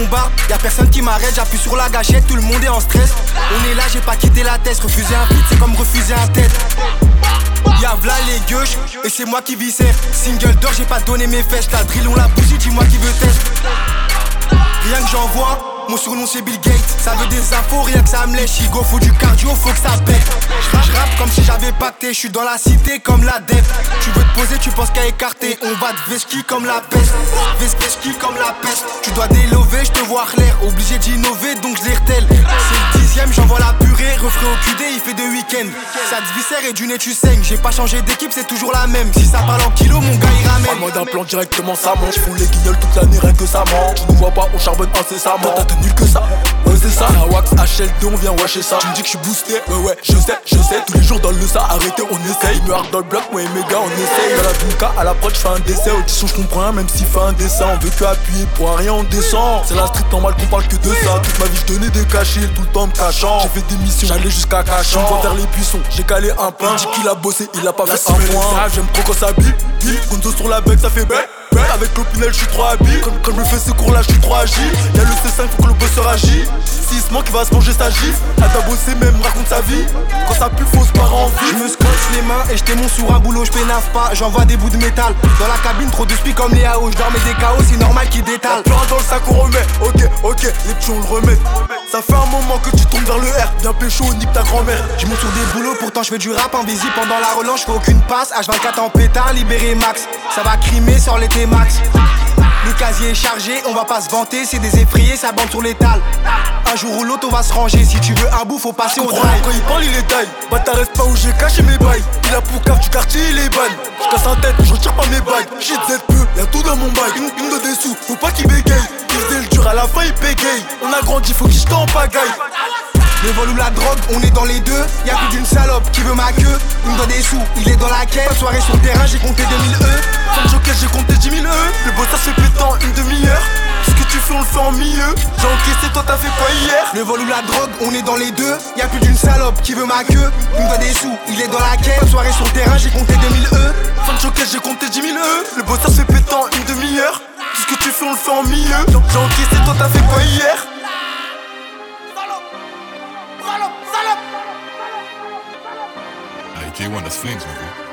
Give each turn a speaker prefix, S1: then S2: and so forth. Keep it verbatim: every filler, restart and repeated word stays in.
S1: combat, y'a personne qui m'arrête, j'appuie sur la gâchette, tout le monde est en stress. On est là, j'ai pas quitté la tête, refuser un feat c'est comme refuser un tête. Y'a v'là les gueuches, et c'est moi qui viscère. Single d'or, j'ai pas donné mes fesses, la drill on la bougie, dis-moi qui veut test. Rien que j'envoie, mon surnom c'est Bill Gates. Ça veut des infos, rien que ça me lèche. Igo, faut du cardio, faut que ça pète. J'rappe comme si j'avais pacté, j'suis dans la cité comme la dette. Tu veux te poser, tu penses qu'à écarter. On va te vesquille comme la peste. Vesquille comme la peste. Tu dois délover, j'te vois l'air. Obligé d'innover, donc j'l'irtèle. C'est le dixième, j'envoie la purée. Refrais au Q D, il fait deux week-ends. Ça te viscère et du nez tu saignes. J'ai pas changé d'équipe, c'est toujours la même. Si ça parle en kilo, mon gars il ramène.
S2: En mode un plan directement, ça mange. J'fous les guignols toute l'année, rien que ça mange. Tu nous vois pas, on charbonne incessamment. Toi t'as tenu que ça, ouais c'est ça. La wax H L deux, on vient washer ça. Tu me dis que je suis boosté, ouais ouais, je sais, je sais. Tous les jours dans le ça, arrêtez, on essaye. Me hard dans le bloc, moi et mes gars, on essaye. Dans la Bunka, à l'approche, j'fais un décès. Audition, j'comprends rien, même s'il fait un dessin. On veut que appuyer pour un rien, on descend. C'est la street normale qu'on parle que de ça. Toute ma vie, j'donnais des cachets, tout le temps me cachant. J'ai fait des missions, j'allais jusqu'à Cachan. On va vers les buissons, j'ai calé un pain. Dis qu'il a bossé, il a pas fait un point. J'aime trop quand ça bip, bip. Gonzo sur la bec, ça fait bec. Avec l'opinel, j'suis trop habile. Quand, quand je me fais ce cours là, j'suis trop agile. Y'a le C cinq, faut que le bosseur agit. S'il se manque, il va se manger sa gifle. À ta bosser, même raconte sa vie. Quand ça pue, faut se part en vie.
S1: Je me scotche les mains et j'témonte sur un boulot, j'pénave pas. J'envoie des bouts de métal. Dans la cabine, trop de spi comme les A O. J'dormais des K O, c'est normal qu'ils détalent.
S2: Plein dans le sac, on remet. Ok, ok, les petits, on le remet. Ça fait un moment que tu tombes vers le R. Viens pécho, nique ta grand-mère.
S1: Je monte sur des boulots, pourtant je fais du rap invisible. Pendant la relance, j'fais aucune passe. H vingt-quatre en pétard, libéré max. Ça va crimer, sort les T-Max. Le casier est chargé, on va pas se vanter, c'est des effrayés, ça bande sur l'étal. Un jour ou l'autre on va se ranger, si tu veux un bout faut passer au drive.
S2: Quand il parle il est taille, bah t'arrêtes pas où j'ai caché mes bails. Il a pour cave du quartier, il est ban. J'casse un tête, je retire pas mes bails. Shit Z peu, y'a tout dans mon bail. Une, une de des sous, faut pas qu'il bégaye. Il faisait le dur à la fin il bégaye. On a grandi, faut qu'il jette en pagaille.
S1: Le vol ou la drogue, on est dans les deux. Y'a plus d'une salope qui veut ma queue. Il me donne des sous, il est dans la quête. Soirée sur le terrain, j'ai compté deux mille E.
S2: Fin de joker, j'ai compté dix mille E. Le boss ça se fait péter en une demi-heure. Ce que tu fais, on le fait en milieu. J'ai encaissé, toi t'as fait quoi hier?
S1: Le vol ou la drogue, on est dans les deux. Y'a plus d'une salope qui veut ma queue. Il me donne des sous, il est dans la quête. Soirée sur le terrain, j'ai compté deux mille E.
S2: Fin de joker, j'ai compté dix mille E. Le boss ça se fait péter en une demi-heure. Tout ce que tu fais, on le fait en milieu. J'ai encaissé, toi t'as fait quoi hier?
S3: Hey, K one, that's Flings, man.